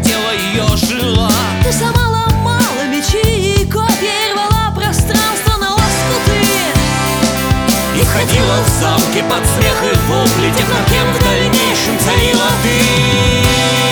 тело ее жила. Ты сама ломала мечи и копья, и рвала пространство на лоскуты. И ходила в замке под смех и вопли тех, над кем в дальнейшем царила ты.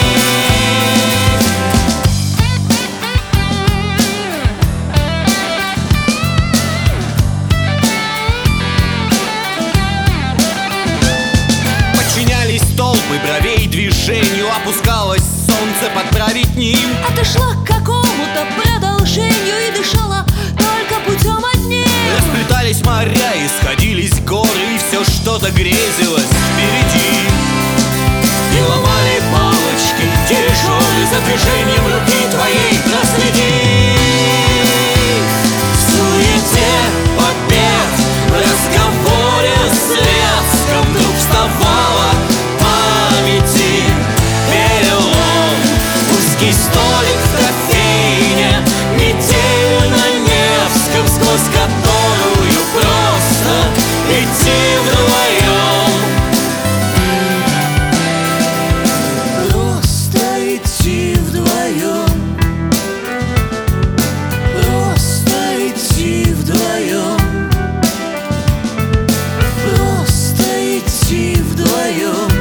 Толпы бровей движению, опускалось солнце подправить ним. А ты шла к какому-то продолжению и дышала только путем одним. Расплетались моря и сходились горы, и все что-то грезилось впереди. И ломали палочки дирижеры, за движением руки твоей проследи. В суете побед, в разговоре с Лецком вдруг вставала перелом. Узкий столик в кофейне, метель на Невском, сквозь которую просто идти вдвоем. Просто идти вдвоем. Просто идти вдвоем. Просто идти вдвоем.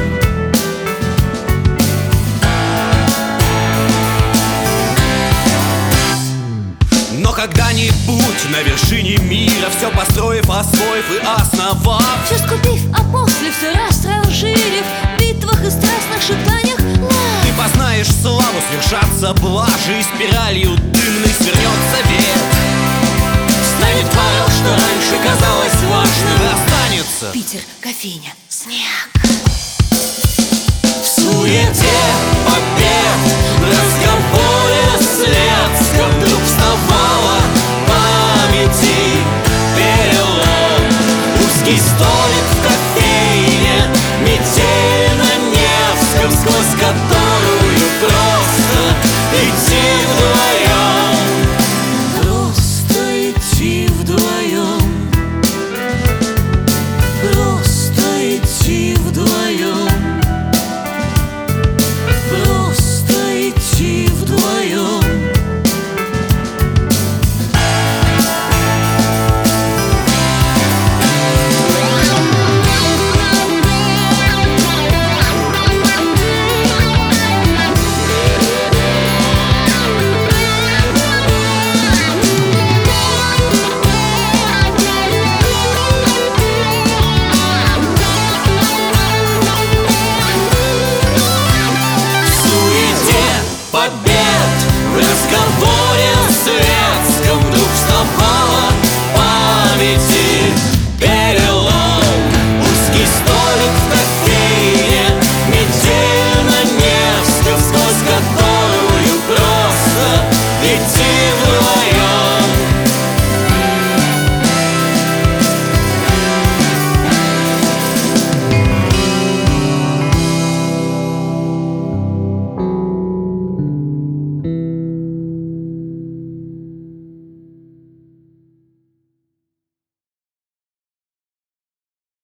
Но когда-нибудь на вершине мира, все построив, освоив и основав, все скупив, а после все расширив, в битвах и страстных шептаниях лав, ты познаешь славу, свершатся блажи, и спиралью дымной свернется век. Станет порог, что раньше казалось важным, останется Питер, кофейня, снег. В суете побед, в разговоре с Лецком вдруг вставала памяти перелом. Узкий столик в кофейне, метель на Невском, сквозь которую просто идти вдвоем. Просто идти вдвоем. Просто идти вдвоем. Просто идти вдвоем. Побед в разговоре с Лецком вдруг вставала память